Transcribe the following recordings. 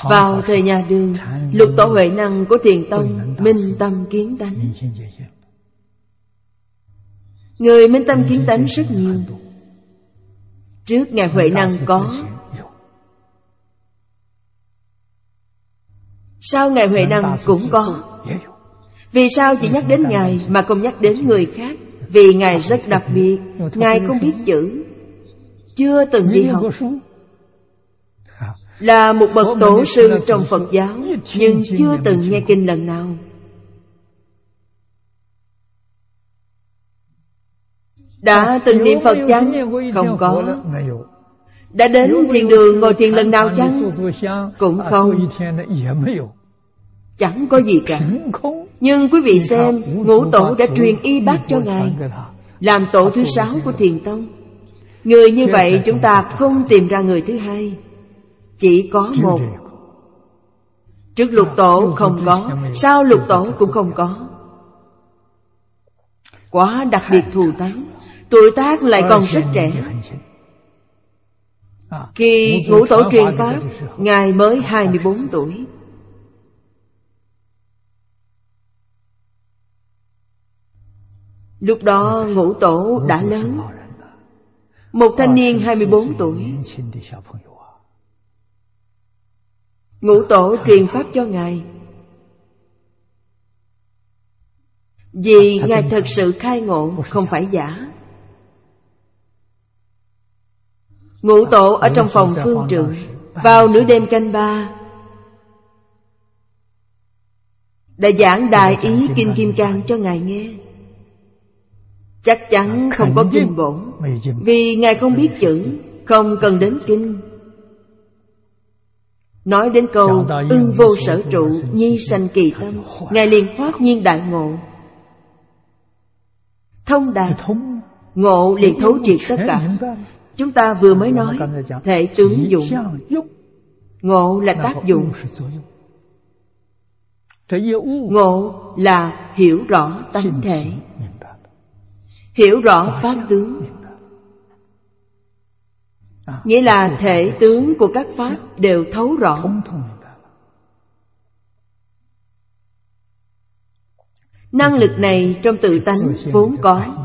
Vào thời nhà Đường, Lục Tổ Huệ Năng của Thiền Tông minh tâm kiến tánh. Người minh tâm kiến tánh rất nhiều. Trước Ngài Huệ Năng có, sau Ngài Huệ Năng cũng có. Vì sao chỉ nhắc đến Ngài mà không nhắc đến người khác? Vì Ngài rất đặc biệt. Ngài không biết chữ, chưa từng đi học, là một bậc tổ sư trong Phật giáo, nhưng chưa từng nghe kinh lần nào. Đã từng niệm Phật chăng? Không có. Đã đến thiền đường ngồi thiền lần nào chăng? Cũng không. Chẳng có gì cả. Nhưng quý vị xem, Ngũ Tổ đã truyền y bát cho Ngài, làm tổ thứ 6 của Thiền Tông. Người như vậy chúng ta không tìm ra người thứ hai, chỉ có một. Trước Lục Tổ không có, sau Lục Tổ cũng không có. Quá đặc biệt thù tánh. Tuổi tác lại còn rất trẻ. Khi Ngũ Tổ truyền pháp, Ngài mới 24 tuổi. Lúc đó Ngũ Tổ đã lớn. Một thanh niên 24 tuổi. Ngũ Tổ truyền pháp cho Ngài, vì Ngài thật sự khai ngộ, không phải giả. Ngũ Tổ ở trong phòng phương trượng, vào nửa đêm canh 3 đã giảng đại ý Kinh Kim Cang cho Ngài nghe. Chắc chắn không có kinh bổn, vì Ngài không biết chữ, không cần đến kinh. Nói đến câu ưng vô sở trụ, nhi sanh kỳ tâm, Ngài liền hoát nhiên đại ngộ. Thông đạt, ngộ liền thấu triệt tất cả. Chúng ta vừa mới nói thể tướng dụng, ngộ là tác dụng, ngộ là hiểu rõ tánh thể, hiểu rõ pháp tướng. Nghĩa là thể tướng của các pháp đều thấu rõ. Năng lực này trong tự tánh vốn có.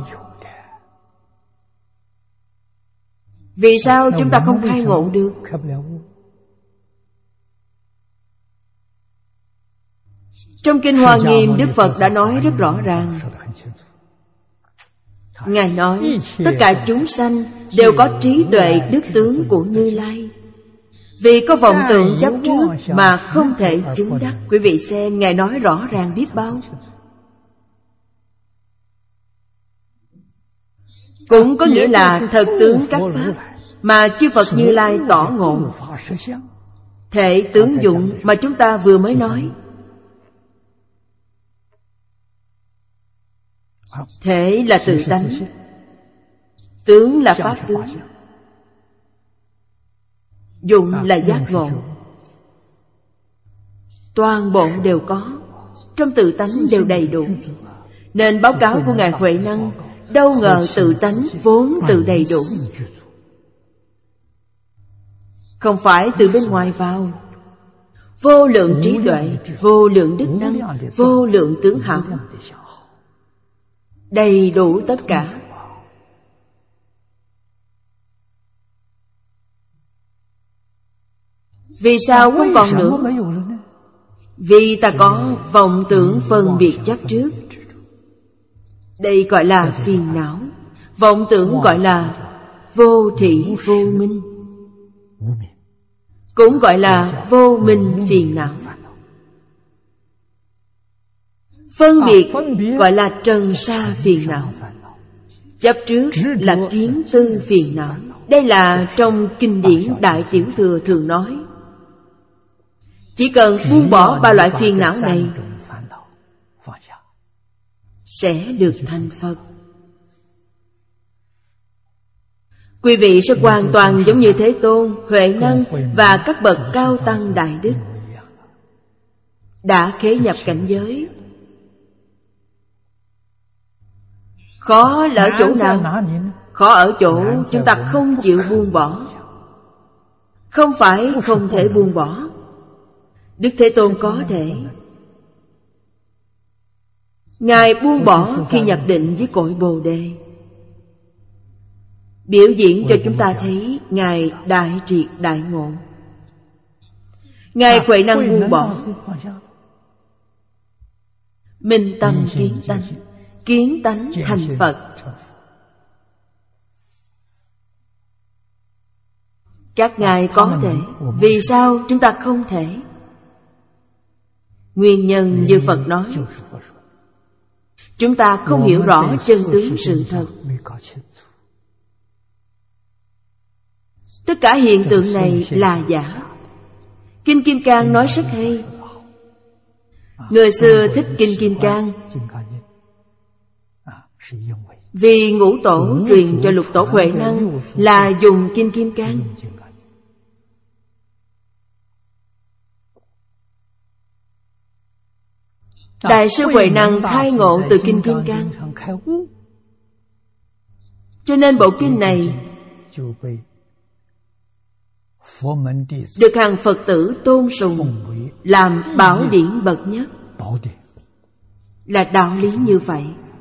Vì sao chúng ta không khai ngộ được? Trong Kinh Hoa Nghiêm, Đức Phật đã nói rất rõ ràng. Ngài nói tất cả chúng sanh đều có trí tuệ đức tướng của Như Lai, vì có vọng tưởng chấp trước mà không thể chứng đắc. Quý vị xem, Ngài nói rõ ràng biết bao. Cũng có nghĩa là thật tướng các pháp mà chư Phật Như Lai tỏ ngộ. Thể tướng dụng mà chúng ta vừa mới nói, thể là tự tánh, tướng là pháp tướng, dụng là giác ngộ. Toàn bộ đều có, trong tự tánh đều đầy đủ. Nên báo cáo của Ngài Huệ Năng, đâu ngờ tự tánh vốn tự đầy đủ, không phải từ bên ngoài vào. Vô lượng trí tuệ, vô lượng đức năng, vô lượng tướng hảo, đầy đủ tất cả. Vì sao không còn nữa? Vì ta có vọng tưởng phân biệt chấp trước. Đây gọi là phiền não. Vọng tưởng gọi là vô thị vô minh, cũng gọi là vô minh phiền não. Phân biệt gọi là trần sa phiền não. Chấp trước là kiến tư phiền não. Đây là trong kinh điển Đại Tiểu Thừa thường nói. Chỉ cần buông bỏ ba loại phiền não này sẽ được thành Phật. Quý vị sẽ hoàn toàn giống như Thế Tôn, Huệ Năng và các bậc cao tăng đại đức đã khế nhập cảnh giới. Khó là ở chỗ nào? Khó ở chỗ chúng ta không chịu buông bỏ. Không phải không thể buông bỏ, Đức Thế Tôn có thể. Ngài buông bỏ khi nhập định với cội Bồ Đề, biểu diễn cho chúng ta thấy Ngài đại triệt đại ngộ. Ngài huệ năng buông bỏ, minh tâm kiến tánh thành Phật. Các ngài có thể, vì sao chúng ta không thể? Nguyên nhân như Phật nói, chúng ta không hiểu rõ chân tướng sự thật. Tất cả hiện tượng này là giả. Kinh Kim Cang nói rất hay. Người xưa thích Kinh Kim Cang vì Ngũ Tổ truyền cho Lục Tổ Huệ Năng là dùng Kinh Kim Cang. Đại sư Huệ Năng khai ngộ từ Kinh Kim Cang, cho nên bộ kinh này được hàng Phật tử tôn sùng làm bảo điển bậc nhất. Là đạo lý như vậy.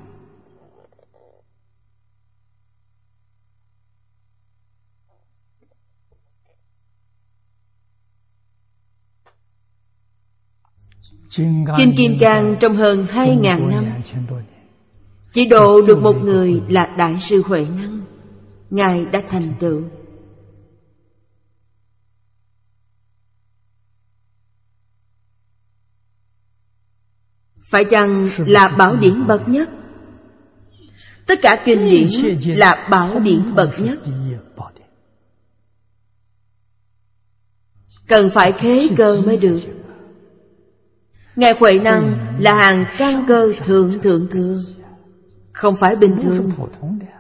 Kinh Kim Cang trong hơn 2.000 năm chỉ độ được một người là Đại sư Huệ Năng. Ngài đã thành tựu. Phải chăng là bảo điển bậc nhất? Tất cả kinh điển là bảo điển bậc nhất. Cần phải khế cơ mới được. Ngài Huệ Năng là hàng căn cơ thượng, không phải bình thường.